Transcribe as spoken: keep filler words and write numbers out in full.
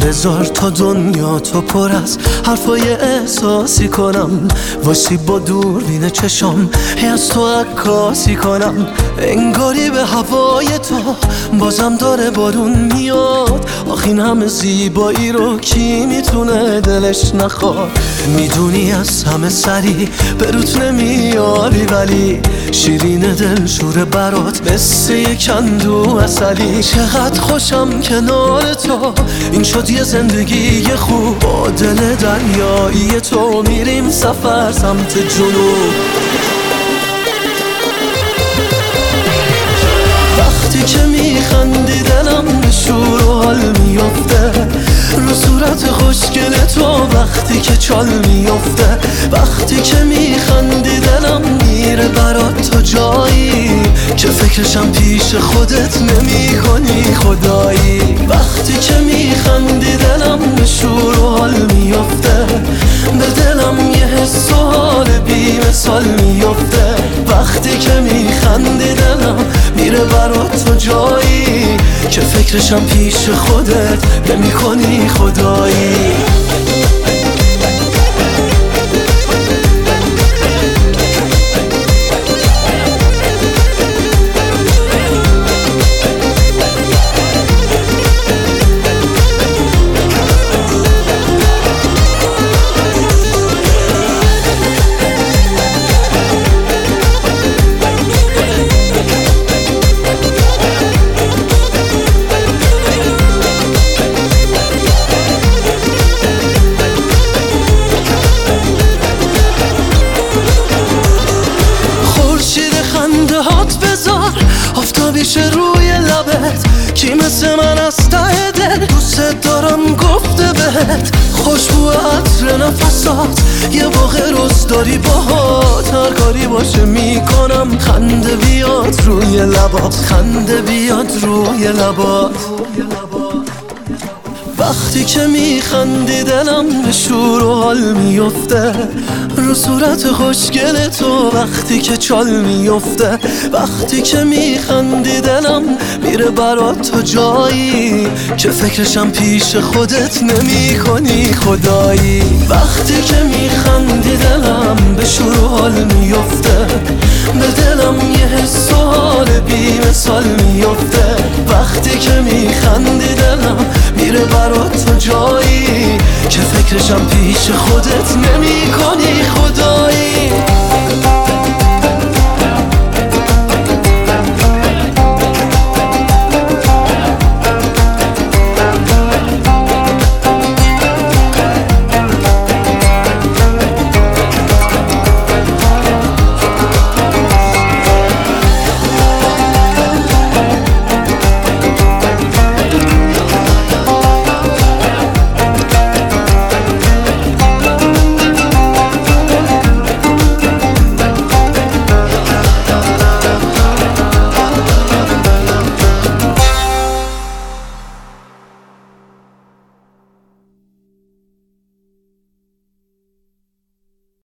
بذار تا دنیا تو پر از حرفای احساسی کنم، واسه با دوربین چشام هی از تو عکاسی کنم. انگاری به هوای تو بازم داره بارون میاد، آخ این همه زیبایی رو کی میتونه دلش نخواد. میدونی از همه سری به روت نمیاری، ولی شیرین دل شوره برات مثل یک اندو عسلی. چقدر خوشم کنار تو، این شد یه زندگی خوب. با دل دریایی تو میریم سفر سمت جنوب. وقتی که میخندی دلم به شور و حال میفته، رو صورت خوشگل تو وقتی که چال میفته. وقتی که میخندی دلم میره برات تو جایی که فکرشم پیش خودت نمی کنی خدایی. وقتی که میخندی دلم به شور و حال میفته، به دلم یه حس و حال بی مثال میفته. وقتی که میخندی دلم میره برات تو جایی که فکرشم پیش خودت نمی کنی خدایی. آفتابیشه روی لبت، کی مثل من از ته دل دوست دارم گفته بهت. خوشبو عطر نفسات یه واقع روز داری باهات، هر کاری باشه میکنم خنده بیاد روی لبات، خنده بیاد روی لبات. وقتی که میخندی دلم به شور و حال میفته، رو صورت خوشگل تو وقتی که چال میفته. وقتی که میخندی دلم میره برات تو جایی که فکرشم پیش خودت نمی کنی خدایی. وقتی که میخندی دلم به شور و حال میفته، به دلم یه حس و حال بی مثال میفته. وقتی که میخندی دلم میره برات تو جایی که فکرشم پیش خودت نمی کنی خدا.